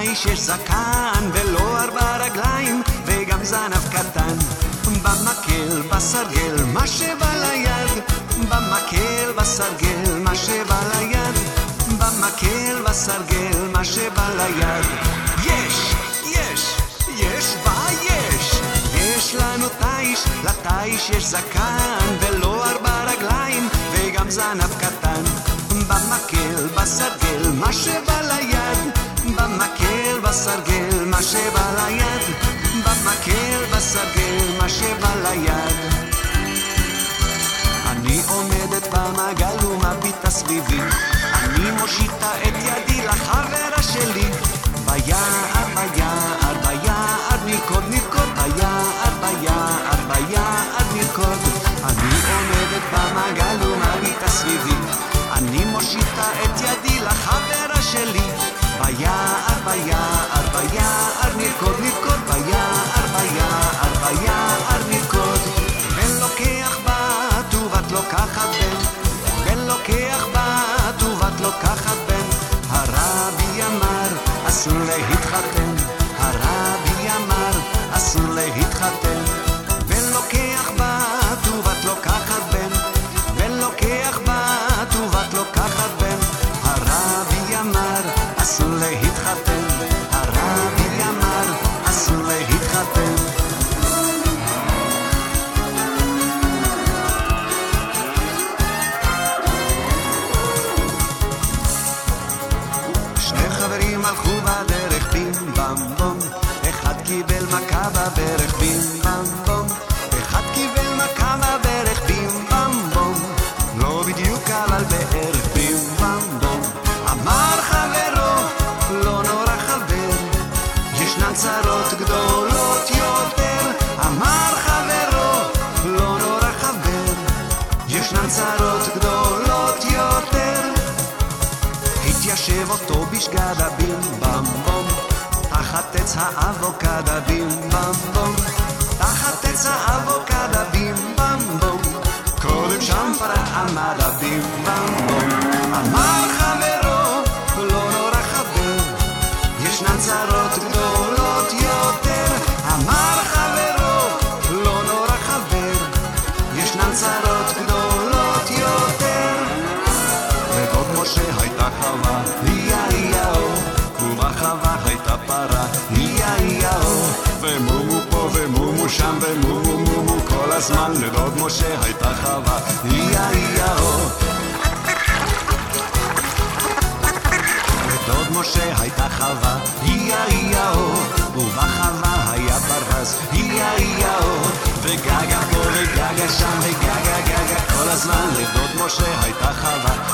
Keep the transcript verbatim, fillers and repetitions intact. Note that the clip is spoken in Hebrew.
לתיש יש זקן ולא ארבע רגליים וגם זנב קטן. במקל בסרגל מה שבא ליד, במקל בסרגל מה שבא ליד, במקל בסרגל מה שבא ליד. יש, יש, יש ויש, יש לנו תיש, לתיש יש זקן ולא ארבע רגליים וגם זנב קטן. במקל בסרגל מה שבא ליד, במקל בסרגל מה שבא ליד, במקל בסרגל מה שבא ליד. אני עומדת במעגל ומביטה סביבי, אני מושיטה את ידי לחברה שלי. ביער, ביער, ביער נרקוד, נרקוד, ביער, ביער, ביער נרקוד. אני עומדת במעגל ומביטה סביבי, אני מושיטה את ידי לחברה שלי. ביער, ביער, ביער נרקוד, נרקוד, ביער, ביער, ביער נרקוד. בן לוקח בת ובת לוקחת בן, בן לוקח בת ובת לוקחת בן. הרבי אמר אסור להתחתן, הרבי אמר אסור להתחתן. בן לוקח בת ובת לוקחת בן, בן לוקח בת ובת לוקחת בן. הרבי אמר אסור להתחתן, הרבי אמר אסור להתחתן. שני חברים הלכו בדרך בים בם בום, אחד קיבל מכה בברך בים בם בום, אחד קיבל מכה בברך בים בם בום, לא בדיוק אבל בערך בים בם בום. אמר חברו לא נורא חבר, ישנן צרות גדולות יותר. אמר חברו לא נורא חבר, ישנן צרות גדולות יותר. התיישב אותו בשגדה בים בם בום, תחת עץ האבוקדה בים בם בום, תחת עץ האבוקדה בים בם בום. קודם שם פרה עמדה בים בם בום. אמר חברו לא נורא חבר, ישנן צרות גדולות יותר. אמר חברו לא נורא חבר, ישנן צרות גדולות יותר. לדוד משה הייתה חווה, איה איה-או, ובחווה הייתה פרה, איה איה-או, ומומו פה ומומו שם ומומו מומו כל הזמן. לדוד משה הייתה חווה, איה איה-או. לדוד משה הייתה חווה, איה איה-או, ובחווה היה פרס, איה איה-או, וגגה פה וגגה שם וגגה גגה כל הזמן. לדוד משה הייתה חווה,